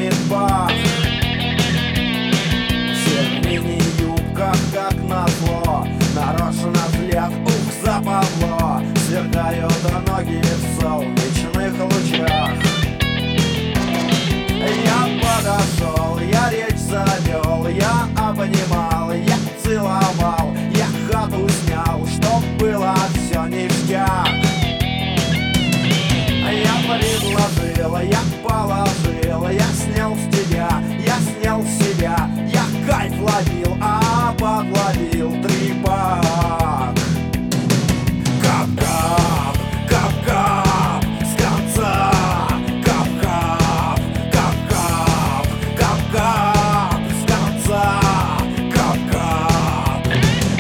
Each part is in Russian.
шумит бах. Все в мини-юбках, как назло, нарочно взгляд, ух, западло. Сверкают ноги в солнечных лучах. Я подошел, я речь завел, я обнимал, я целовал, я хату снял, чтоб было все ништяк. Я предложил, я положил, я снял с тебя, я снял с себя, я кайф ловил, а подловил трипак. Кап-кап, кап-кап, с конца. Кап-кап, кап-кап, кап-кап, с конца. Кап-кап.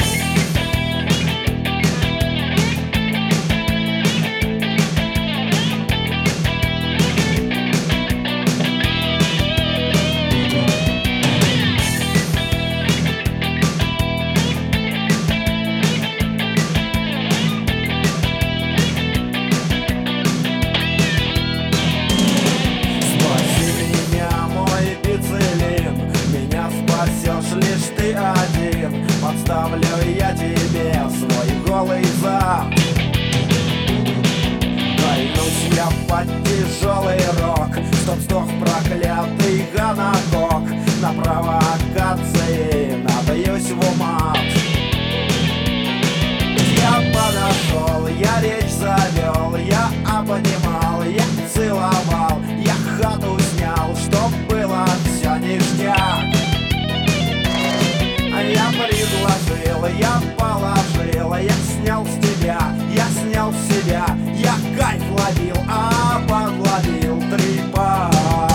Спасешь лишь ты один, подставлю я тебе свой голый зад. Клянусь я под тяжелый рок, чтоб сдох проклятый гонокок. На провокации набьюсь в умат. Я подошел, я речь завел, я обнимал, я целовал, я хату снял, чтоб было все ништяк. Я предложил, я положил, я снял с тебя, я снял с себя, я кайф ловил, а подловил трипак.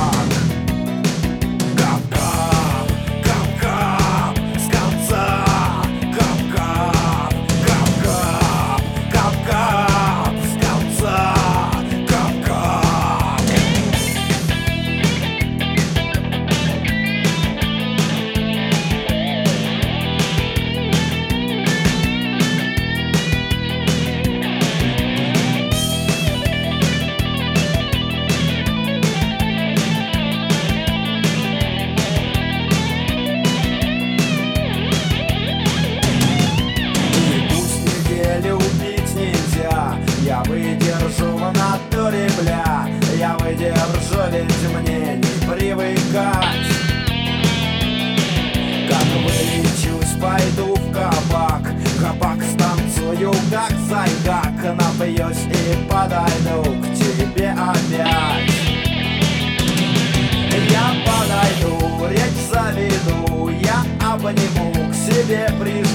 Кап-кап, кап-кап, с конца. Кап-кап, кап-кап, кап-кап, с конца. Кап-кап. Я выдержу в натуре, бля, я выдержу, ведь мне не привыкать. Как вылечусь, пойду в кабак, кабак станцую, как зайгак. Напьюсь и подойду к тебе опять. Я подойду, речь заведу, я обниму, к себе прижму.